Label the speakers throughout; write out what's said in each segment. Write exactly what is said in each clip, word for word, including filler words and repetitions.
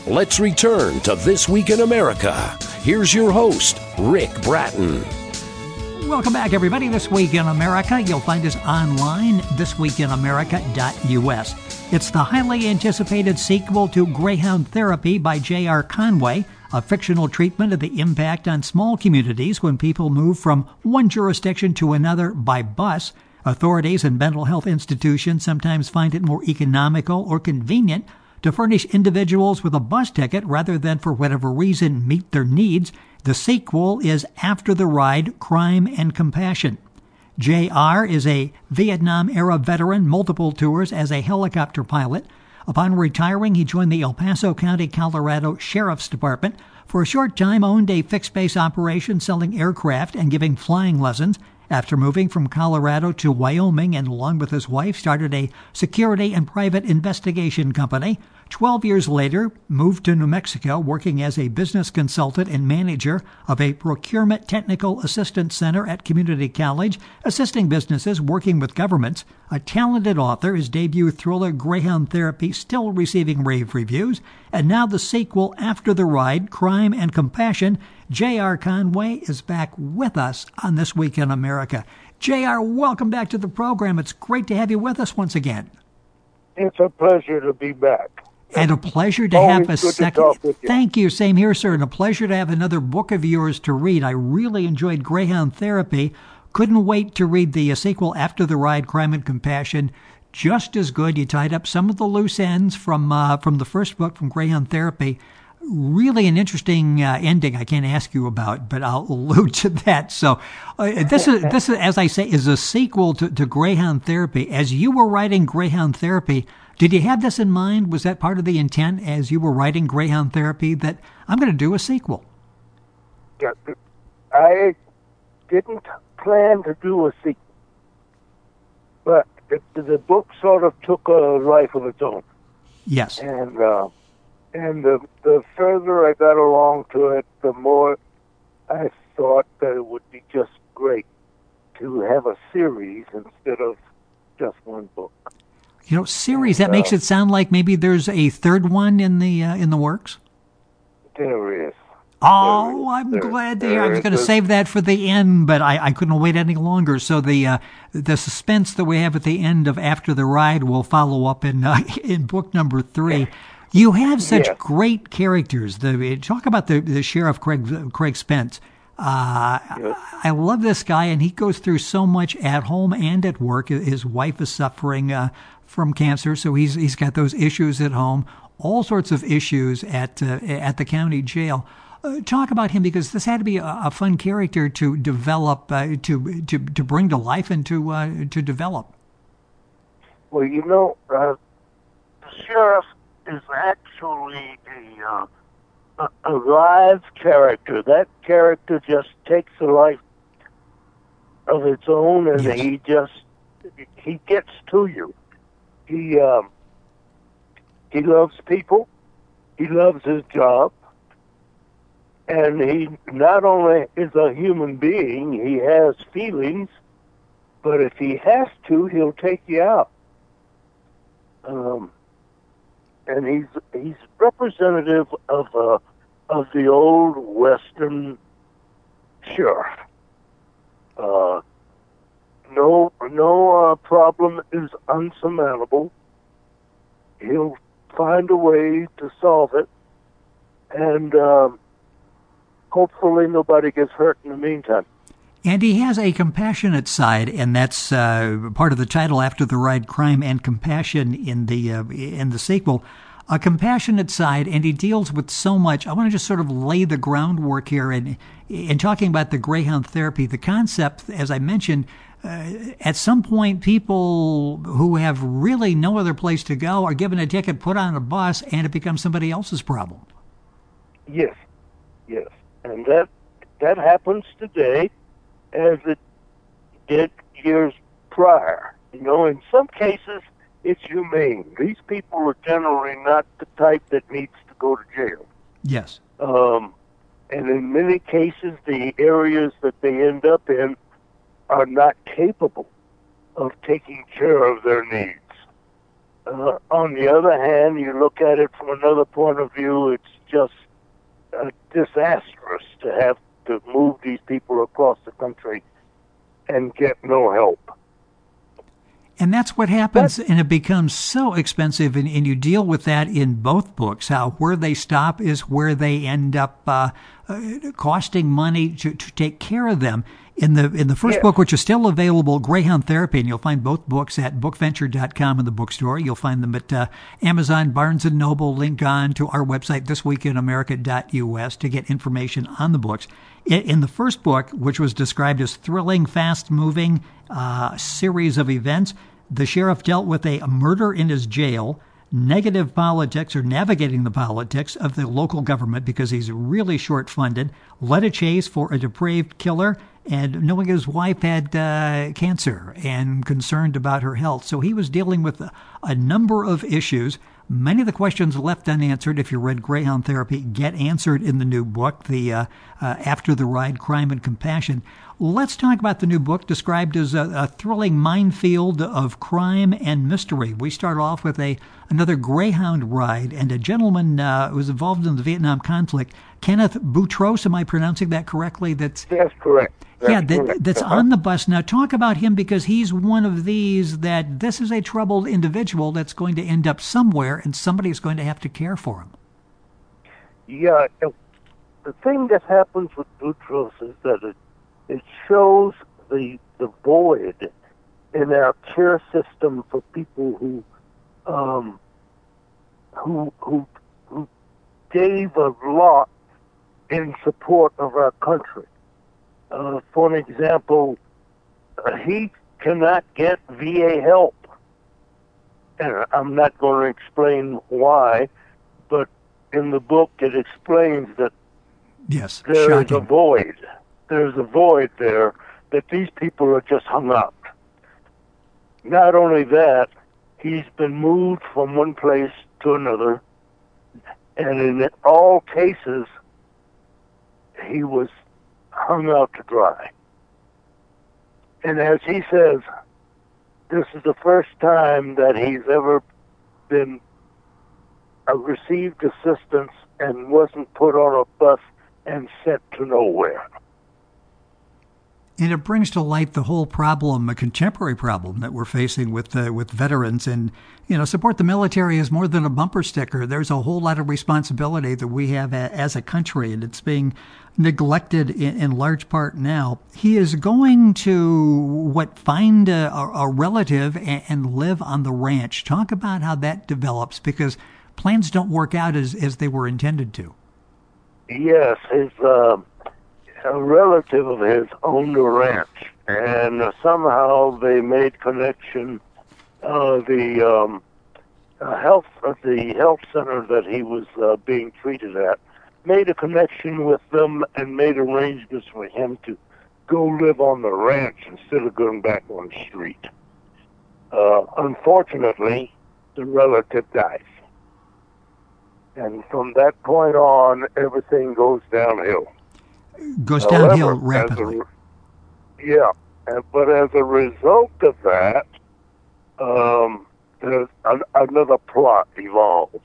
Speaker 1: Let's return to This Week in America. Here's your host, Rick Bratton.
Speaker 2: Welcome back, everybody. This Week in America. You'll find us online, this week in america dot u s. It's the highly anticipated sequel to Greyhound Therapy by J R. Conway, a fictional treatment of the impact on small communities when people move from one jurisdiction to another by bus. Authorities and mental health institutions sometimes find it more economical or convenient to furnish individuals with a bus ticket rather than, for whatever reason, meet their needs. The sequel is After the Ride, Crime and Compassion. J R is a Vietnam-era veteran, multiple tours as a helicopter pilot. Upon retiring, he joined the El Paso County, Colorado Sheriff's Department. For a short time, owned a fixed-base operation selling aircraft and giving flying lessons. After moving from Colorado to Wyoming and along with his wife started a security and private investigation company. Twelve years later, moved to New Mexico working as a business consultant and manager of a procurement technical assistance center at community college, assisting businesses working with governments. A talented author, his debut thriller Greyhound Therapy still receiving rave reviews. And now the sequel, After the Ride, Crime and Compassion. J R. Conway is back with us on This Week in America. J R, welcome back to the program. It's great to have you with us once again.
Speaker 3: It's a pleasure to be back.
Speaker 2: And a pleasure to
Speaker 3: Always
Speaker 2: have a
Speaker 3: good
Speaker 2: second.
Speaker 3: To talk with you.
Speaker 2: Thank you. Same here, sir. And a pleasure to have another book of yours to read. I really enjoyed Greyhound Therapy. Couldn't wait to read the uh, sequel, After the Ride, Crime and Compassion. Just as good. You tied up some of the loose ends from uh, from the first book, from Greyhound Therapy. Really an interesting uh, ending I can't ask you about, but I'll allude to that. So uh, this is, this is, as I say, is a sequel to, to Greyhound Therapy. As you were writing Greyhound Therapy, did you have this in mind? Was that part of the intent as you were writing Greyhound Therapy that I'm going to do a sequel?
Speaker 3: Yeah, I didn't plan to do a sequel, but the, the book sort of took a life of its own.
Speaker 2: Yes.
Speaker 3: And, uh, And the, the further I got along to it, the more I thought that it would be just great to have a series instead of just one book.
Speaker 2: You know, series, that
Speaker 3: and,
Speaker 2: makes
Speaker 3: uh,
Speaker 2: it sound like maybe there's a third one in the uh, in the works?
Speaker 3: There is.
Speaker 2: Oh,
Speaker 3: There is.
Speaker 2: I'm
Speaker 3: There-
Speaker 2: glad to
Speaker 3: there
Speaker 2: hear. I was
Speaker 3: is
Speaker 2: going to
Speaker 3: a-
Speaker 2: save that for the end, but I, I couldn't wait any longer. So the uh, the suspense that we have at the end of After the Ride will follow up in uh, in book number three. You have such
Speaker 3: Yes.
Speaker 2: great characters. The talk about the, the sheriff Craig Craig Spence. Uh,
Speaker 3: Yes.
Speaker 2: I love this guy, and he goes through so much at home and at work. His wife is suffering uh, from cancer, so he's he's got those issues at home. All sorts of issues at uh, at the county jail. Uh, talk about him, because this had to be a, a fun character to develop, uh, to to to bring to life and to uh, to develop.
Speaker 3: Well, you know, uh, the sheriff is actually a, uh, a a live character. That character just takes a life of its own, and
Speaker 2: Yes.
Speaker 3: he just he gets to you. He um, he loves people. He loves his job, and he not only is a human being, he has feelings. But if he has to, he'll take you out. Um, and he's he's representative of uh, of the old Western sheriff. Uh, no no uh, problem is unsurmountable. He'll find a way to solve it, and um, hopefully nobody gets hurt in the meantime.
Speaker 2: And he has a compassionate side, and that's uh, part of the title, After the Ride, Crime and Compassion, in the uh, in the sequel. A compassionate side, and he deals with so much. I want to just sort of lay the groundwork here in, in talking about the Greyhound Therapy. The concept, as I mentioned, uh, at some point, people who have really no other place to go are given a ticket, put on a bus, and it becomes somebody else's problem.
Speaker 3: Yes, yes, and that that happens today, as it did years prior. You know, in some cases, it's humane. These people are generally not the type that needs to go to jail.
Speaker 2: Yes.
Speaker 3: Um, and in many cases, the areas that they end up in are not capable of taking care of their needs. Uh, on the other hand, you look at it from another point of view, it's just uh, disastrous to have to move these people across the country and get no help.
Speaker 2: And that's what happens, and it becomes so expensive, and, and you deal with that in both books, how where they stop is where they end up uh, uh, costing money to, to take care of them. In the in the first
Speaker 3: yes.
Speaker 2: book, which is still available, Greyhound Therapy, and you'll find both books at book venture dot com in the bookstore. You'll find them at uh, Amazon, Barnes and Noble, link on to our website, this week in america dot u s, to get information on the books. In, in the first book, which was described as thrilling, fast-moving uh, series of events, the sheriff dealt with a murder in his jail, negative politics or navigating the politics of the local government because he's really short-funded, led a chase for a depraved killer, and knowing his wife had uh, cancer and concerned about her health. So he was dealing with a, a number of issues. Many of the questions left unanswered, if you read Greyhound Therapy, get answered in the new book, the uh, uh, After the Ride, Crime and Compassion. Let's talk about the new book, described as a, a thrilling minefield of crime and mystery. We start off with a another Greyhound ride, and a gentleman uh, who was involved in the Vietnam conflict, Kenneth Boutros, am I pronouncing that correctly? That's,
Speaker 3: That's correct. That's
Speaker 2: yeah, that,
Speaker 3: correct.
Speaker 2: that's
Speaker 3: uh-huh.
Speaker 2: on the bus. Now, talk about him, because he's one of these that this is a troubled individual that's going to end up somewhere, and somebody's going to have to care for him.
Speaker 3: Yeah, the thing that happens with Boutros is that it, it shows the the void in our care system for people who um, who who who gave a lot in support of our country. Uh, for an example, uh, he cannot get V A help. And I'm not going to explain why, but in the book it explains that
Speaker 2: yes,
Speaker 3: there
Speaker 2: shocking.
Speaker 3: is a void. There's a void there that these people are just hung up. Not only that, he's been moved from one place to another, and in all cases, he was hung out to dry. And as he says, this is the first time that he's ever been uh, received assistance and wasn't put on a bus and sent to nowhere.
Speaker 2: And it brings to light the whole problem, a contemporary problem that we're facing with uh, with veterans. And, you know, support the military is more than a bumper sticker. There's a whole lot of responsibility that we have a, as a country, and it's being neglected in, in large part now. He is going to, what, find a, a relative and, and live on the ranch. Talk about how that develops, because plans don't work out as, as they were intended to.
Speaker 3: Yes, his... Uh... a relative of his owned a ranch, and uh, somehow they made connection. Uh, the um, uh, health uh, the health center that he was uh, being treated at made a connection with them and made arrangements for him to go live on the ranch instead of going back on the street. Uh, unfortunately, the relative dies, and from that point on, everything goes downhill.
Speaker 2: Goes
Speaker 3: However,
Speaker 2: downhill rapidly.
Speaker 3: A, yeah, but as a result of that, um, there's an, another plot evolves.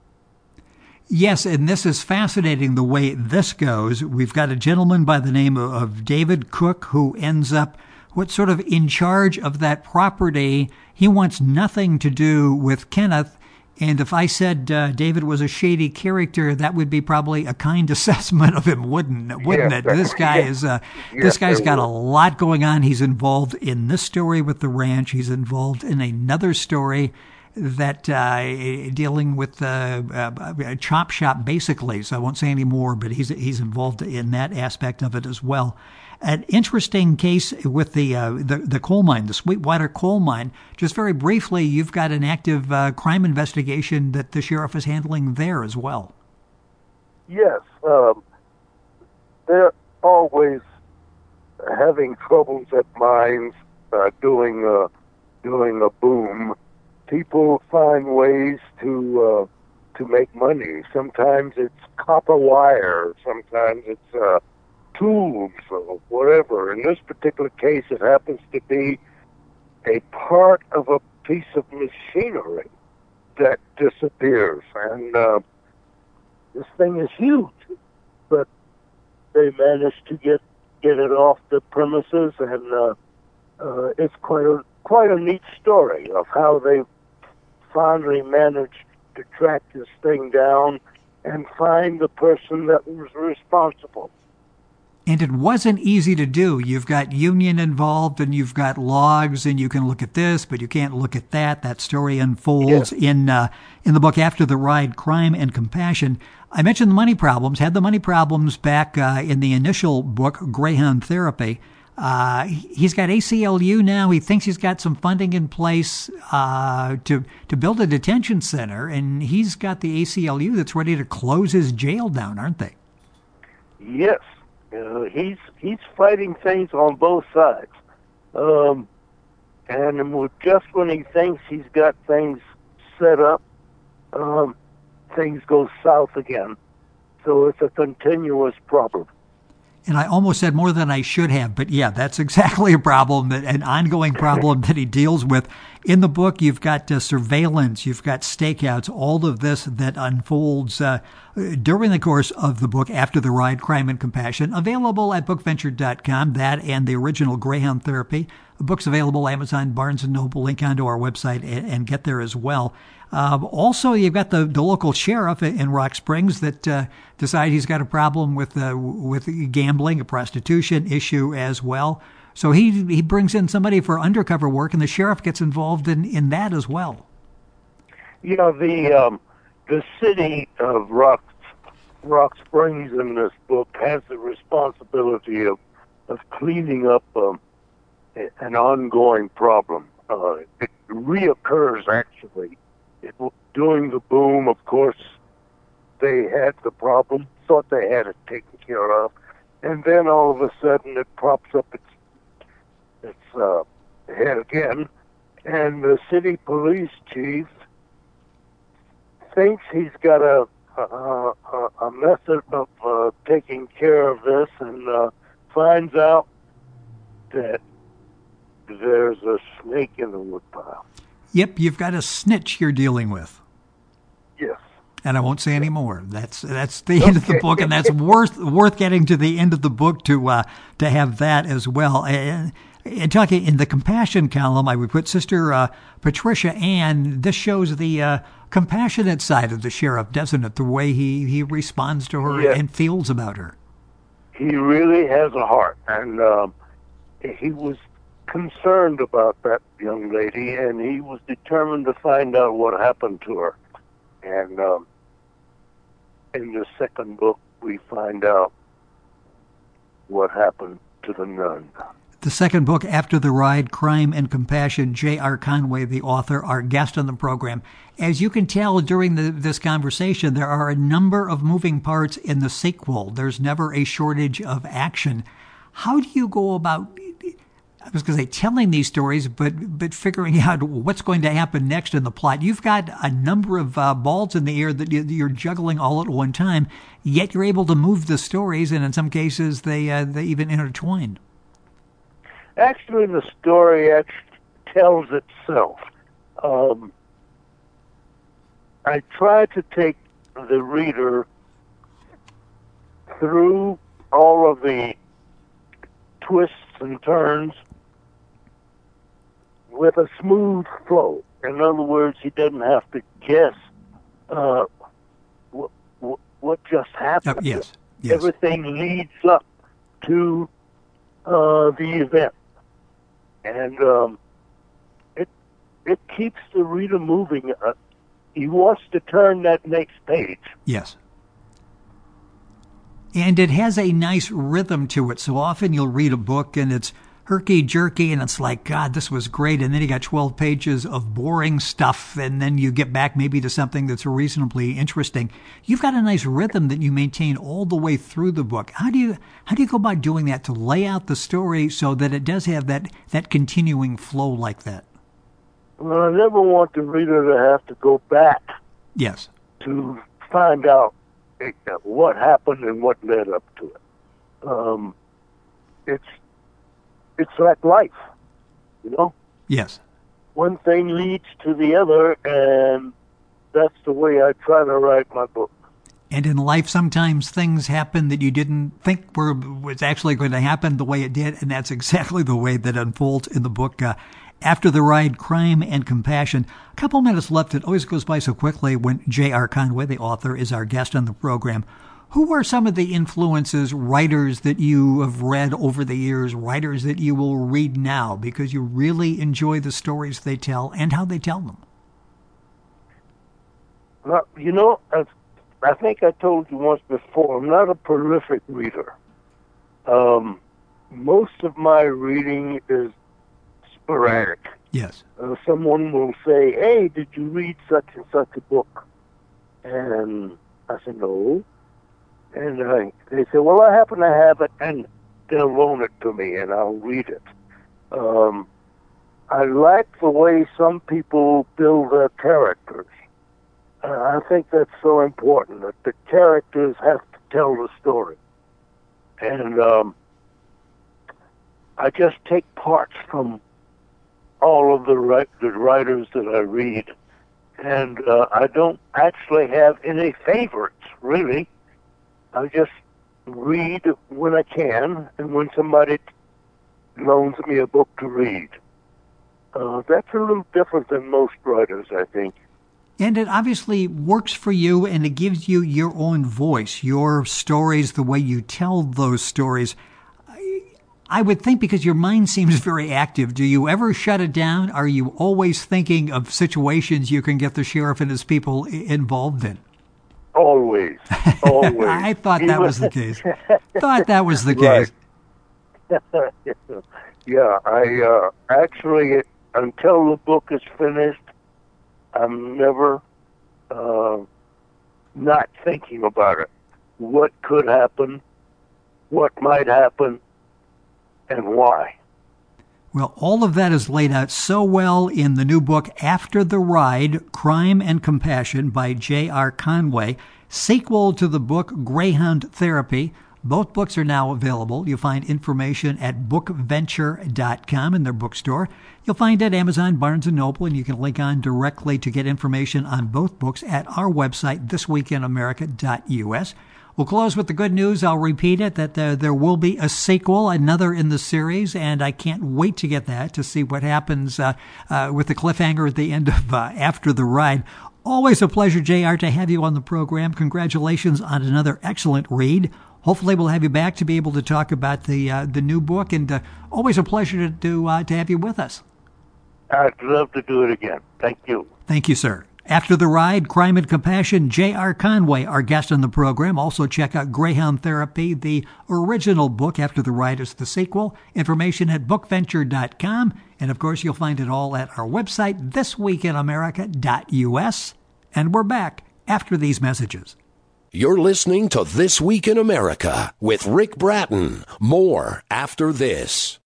Speaker 2: Yes, and this is fascinating the way this goes. We've got a gentleman by the name of, of David Cook who ends up what sort of in charge of that property. He wants nothing to do with Kenneth. And if I said uh, David was a shady character, that would be probably a kind assessment of him, wouldn't wouldn't
Speaker 3: yes,
Speaker 2: it? This guy
Speaker 3: yes,
Speaker 2: is uh,
Speaker 3: yes,
Speaker 2: this guy's got
Speaker 3: would.
Speaker 2: a lot going on. He's involved in this story with the ranch. He's involved in another story that uh, dealing with uh, uh, a chop shop, basically. So I won't say any more, but he's he's involved in that aspect of it as well. An interesting case with the, uh, the the coal mine, the Sweetwater coal mine. Just very briefly, you've got an active uh, crime investigation that the sheriff is handling there as well.
Speaker 3: Yes, um, they're always having troubles at mines uh, doing a, doing a boom. People find ways to uh, to make money. Sometimes it's copper wire. Sometimes it's uh, tools or whatever. In this particular case, it happens to be a part of a piece of machinery that disappears. And uh, this thing is huge, but they managed to get get it off the premises, and uh, uh, it's quite a quite a neat story of how they finally managed to track this thing down and find the person that was responsible.
Speaker 2: And it wasn't easy to do. You've got union involved, and you've got logs, and you can look at this, but you can't look at that. That story unfolds
Speaker 3: Yes.
Speaker 2: in uh, in the book After the Ride, Crime and Compassion. I mentioned the money problems, had the money problems back uh, in the initial book, Greyhound Therapy. Uh, he's got A C L U now. He thinks he's got some funding in place uh, to to build a detention center, and he's got the A C L U that's ready to close his jail down, aren't they?
Speaker 3: Yes. Uh, he's he's fighting things on both sides, um, and with- just when he thinks he's got things set up, um, things go south again. So it's a continuous problem.
Speaker 2: And I almost said more than I should have, but yeah, that's exactly a problem, that an ongoing problem that he deals with. In the book, you've got uh, surveillance, you've got stakeouts, all of this that unfolds uh, during the course of the book, After the Ride, Crime and Compassion, available at book venture dot com, that and the original Greyhound Therapy. The book's available Amazon, Barnes and Noble, link onto our website and, and get there as well. Um, also, you've got the, the local sheriff in Rock Springs that uh, decide he's got a problem with uh, with gambling, a prostitution issue as well. So he he brings in somebody for undercover work, and the sheriff gets involved in, in that as well.
Speaker 3: You know, the um, the city of Rock Rock Springs in this book has the responsibility of of cleaning up um, a- an ongoing problem. Uh, it reoccurs actually. It, during the boom, of course, they had the problem, thought they had it taken care of, and then all of a sudden it props up its its uh, head again, and the city police chief thinks he's got a a, a, a method of uh, taking care of this, and uh, finds out that there's a snake in the woodpile.
Speaker 2: Yep, you've got a snitch you're dealing with.
Speaker 3: Yes.
Speaker 2: And I won't say any more. That's that's the end of the book, and that's worth worth getting to the end of the book to uh, to have that as well. And, and talking in the compassion column, I would put Sister uh, Patricia Ann. This shows the uh, compassionate side of the sheriff, doesn't it? The way he, he responds to her
Speaker 3: Yes.
Speaker 2: and feels about her.
Speaker 3: He really has a heart, and um, he was concerned about that young lady, and he was determined to find out what happened to her. And um, in the second book, we find out what happened to the nun.
Speaker 2: The second book, After the Ride, Crime and Compassion, J R. Conway, the author, our guest on the program. As you can tell during the, this conversation, there are a number of moving parts in the sequel. There's never a shortage of action. How do you go about, I was going to say telling these stories, but but figuring out what's going to happen next in the plot? You've got a number of uh, balls in the air that you- you're juggling all at one time, yet you're able to move the stories, and in some cases they uh, they even intertwine.
Speaker 3: Actually, the story act- tells itself. Um, I try to take the reader through all of the twists and turns with a smooth flow. In other words, he doesn't have to guess uh, what, what, what just happened.
Speaker 2: Uh, yes, yes.
Speaker 3: Everything leads up to uh, the event. And um, it it keeps the reader moving. Uh, he wants to turn that next page.
Speaker 2: Yes. And it has a nice rhythm to it. So often you'll read a book and it's herky-jerky and it's like, God, this was great. And then you got twelve pages of boring stuff, and then you get back maybe to something that's reasonably interesting. You've got a nice rhythm that you maintain all the way through the book. How do you how do you go about doing that to lay out the story so that it does have that, that continuing flow like that?
Speaker 3: Well, I never want the reader to have to go back
Speaker 2: Yes.
Speaker 3: to find out eh, what happened and what led up to it. Um, it's it's like life, you know.
Speaker 2: Yes.
Speaker 3: One thing leads to the other, and that's the way I try to write my book.
Speaker 2: And in life, sometimes things happen that you didn't think were was actually going to happen the way it did, and that's exactly the way that unfolds in the book. Uh, After the Ride, Crime and Compassion. A couple minutes left. It always goes by so quickly when J R. Conway, the author, is our guest on the program. Who are some of the influences, writers that you have read over the years, writers that you will read now because you really enjoy the stories they tell and how they tell them?
Speaker 3: Well, you know, I, I think I told you once before, I'm not a prolific reader. Um, most of my reading is sporadic.
Speaker 2: Yes.
Speaker 3: Uh, someone will say, hey, did you read such and such a book? And I say, no. And I, they say, well, I happen to have it, and they'll loan it to me, and I'll read it. Um, I like the way some people build their characters. Uh, I think that's so important, that the characters have to tell the story. And um, I just take parts from all of the, write- the writers that I read, and uh, I don't actually have any favorites, really. I just read when I can, and when somebody loans me a book to read. Uh, that's a little different than most writers, I think.
Speaker 2: And it obviously works for you, and it gives you your own voice, your stories, the way you tell those stories. I, I would think because your mind seems very active. Do you ever shut it down? Are you always thinking of situations you can get the sheriff and his people involved in?
Speaker 3: Always, always.
Speaker 2: I thought that was the case. Thought that was the case.
Speaker 3: Yeah, I uh, actually, until the book is finished, I'm never uh, not thinking about it. What could happen, what might happen, and why.
Speaker 2: Well, all of that is laid out so well in the new book, After the Ride, Crime and Compassion by J R. Conway, sequel to the book Greyhound Therapy. Both books are now available. You'll find information at book venture dot com in their bookstore. You'll find it at Amazon, Barnes and Noble, and you can link on directly to get information on both books at our website, this week in america dot u s. We'll close with the good news. I'll repeat it, that uh, there will be a sequel, another in the series, and I can't wait to get that, to see what happens uh, uh, with the cliffhanger at the end of uh, After the Ride. Always a pleasure, J R, to have you on the program. Congratulations on another excellent read. Hopefully we'll have you back to be able to talk about the uh, the new book, and uh, always a pleasure to to, uh, to have you with us.
Speaker 3: I'd love to do it again. Thank you.
Speaker 2: Thank you, sir. After the Ride, Crime and Compassion, J R. Conway, our guest on the program. Also check out Greyhound Therapy. The original book, After the Ride, is the sequel. Information at book venture dot com. And, of course, you'll find it all at our website, this week in america dot u s. And we're back after these messages.
Speaker 1: You're listening to This Week in America with Rick Bratton. More after this.